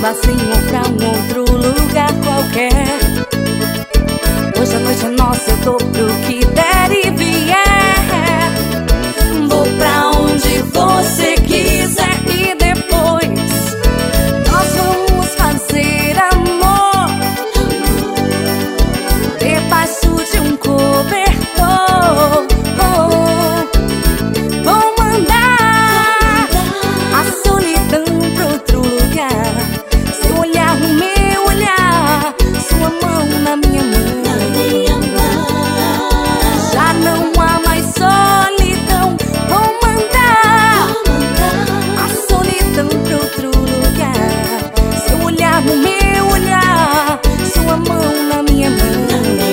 barzinho pra um outro lugar qualquer. Hoje a noite é nossa, eu tô pro que der e vier. Vou pra onde você quiser e depois nós vamos fazer amor debaixo de um cobertor. Vou mandar a solidão pra outro lugar. Seu olhar no meu olhar, sua mão na minha mão. Já não há mais solidão. Vou mandar a solidão pra outro lugar. Seu olhar no meu olhar, sua mão na minha mão.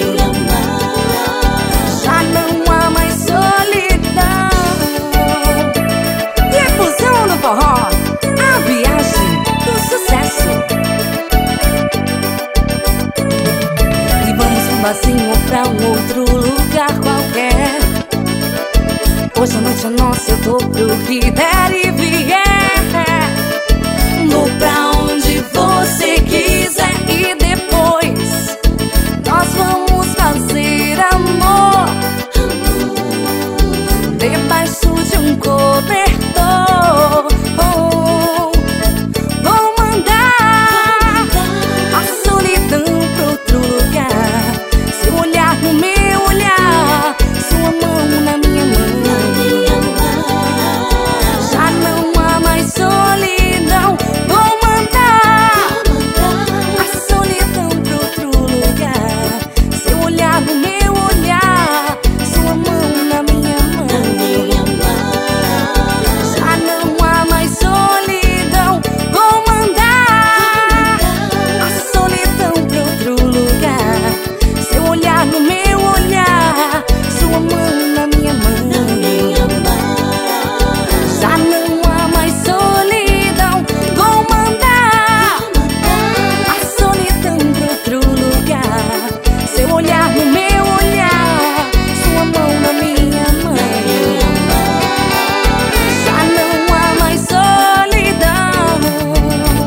Já não há mais solidão. Difusão do forró, a viagem do sucesso. E vamos pra um barzinho ou pra um outro lugar qualquer. Hoje a noite é nossa, eu tô pro que der e vier.